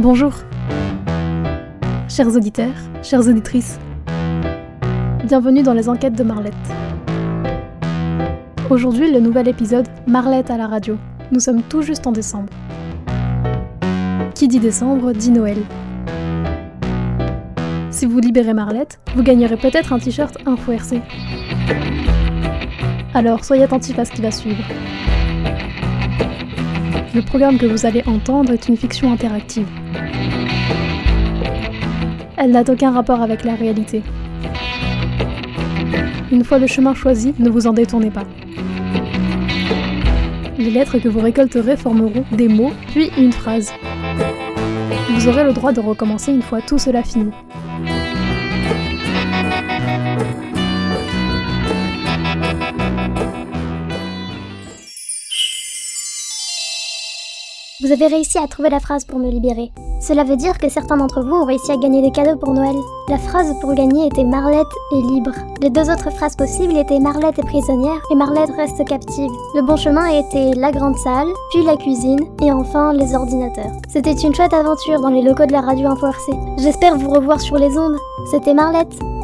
Bonjour, chers auditeurs, chères auditrices. Bienvenue dans les enquêtes de Marlette. Aujourd'hui, le nouvel épisode Marlette à la radio. Nous sommes tout juste en décembre. Qui dit décembre dit Noël. Si vous libérez Marlette, vous gagnerez peut-être un t-shirt Info RC. Alors soyez attentifs à ce qui va suivre. Le programme que vous allez entendre est une fiction interactive. Elle n'a aucun rapport avec la réalité. Une fois le chemin choisi, ne vous en détournez pas. Les lettres que vous récolterez formeront des mots, puis une phrase. Vous aurez le droit de recommencer une fois tout cela fini. Vous avez réussi à trouver la phrase pour me libérer. Cela veut dire que certains d'entre vous ont réussi à gagner des cadeaux pour Noël. La phrase pour gagner était Marlette est libre. Les deux autres phrases possibles étaient Marlette est prisonnière et Marlette reste captive. Le bon chemin était la grande salle, puis la cuisine, et enfin les ordinateurs. C'était une chouette aventure dans les locaux de la radio Info RC. J'espère vous revoir sur les ondes. C'était Marlette.